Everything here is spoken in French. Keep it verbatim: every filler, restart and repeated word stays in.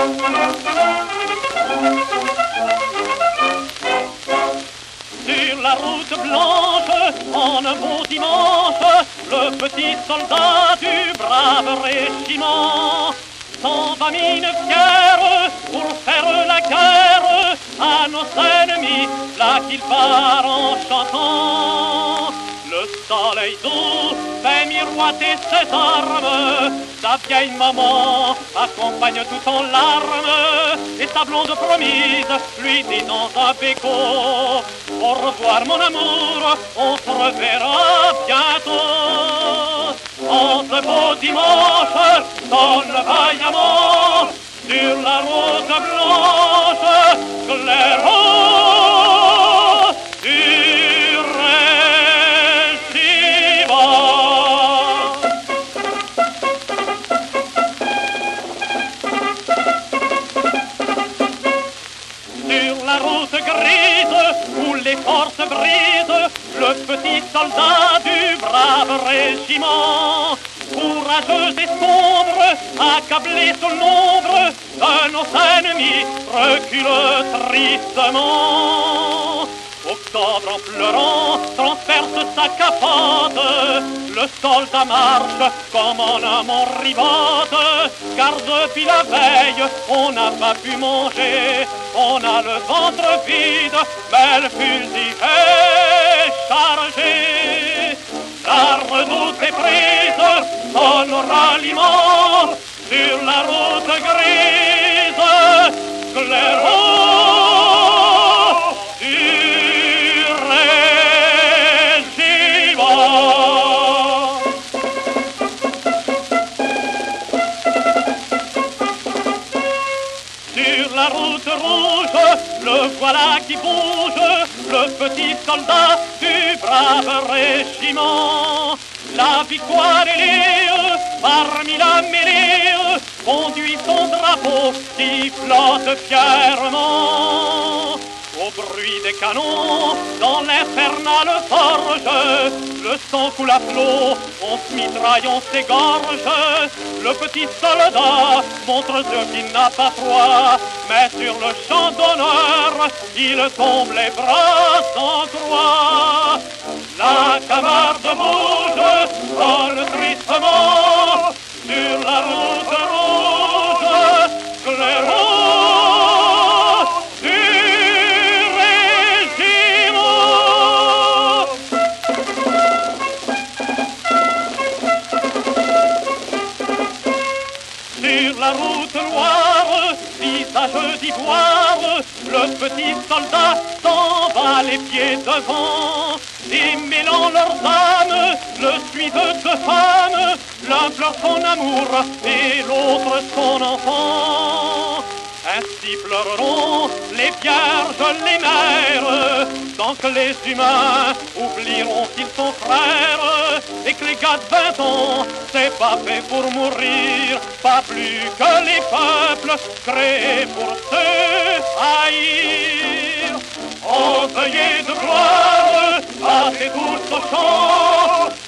Sur la route blanche, en un beau dimanche, le petit soldat du brave régiment s'en va mine fière pour faire la guerre à nos ennemis, là qu'il part en chantant. Le soleil doux fait miroiter ses armes, sa vieille maman accompagne tout en larmes, et sa blonde promise lui dit dans un béco: au revoir mon amour, on se reverra bientôt. En ce beau dimanche, sonne vaillamment sur la route blanche, clairon du régiment. Sur la route grise où les forces brisent, le petit soldat du brave régiment, courageux et sombre, accablé sous l'ombre de nos ennemis, recule tristement. Octobre en pleurant transperce sa capade, le soldat marche comme en amont ribade, car depuis la veille on n'a pas pu manger, on a le ventre vide, mais le fusil est chargé. La redoute est prise, sonne au ralliement sur la route grise, clairon du régiment. Sur la route rouge, le voilà qui bouge, le petit soldat du brave régiment. La victoire est lieu, parmi la mêlée, conduit son drapeau qui flotte fièrement. Au bruit des canons, dans l'infernale forge, le sang coule à flot, on se mitraille, on s'égorge. Le petit soldat montre ce qu'il n'a pas froid, mais sur le champ d'honneur, il tombe les bras en croix. La camarde bouge, sonne tristement sur la route rouge, clairon du régiment. Sur la route noire, visage d'ivoire, le petit soldat s'en va les pieds devant. Et mêlant leurs âmes, le suivent deux femmes, l'un pleure son amour et l'autre son enfant. Ainsi pleureront les vierges, les mères, tant que les humains oublieront qu'ils sont frères, et que les gars de vingt ans, c'est pas fait pour mourir, pas plus que les peuples créés pour se haïr. En veillée de gloire, passez tous au champ,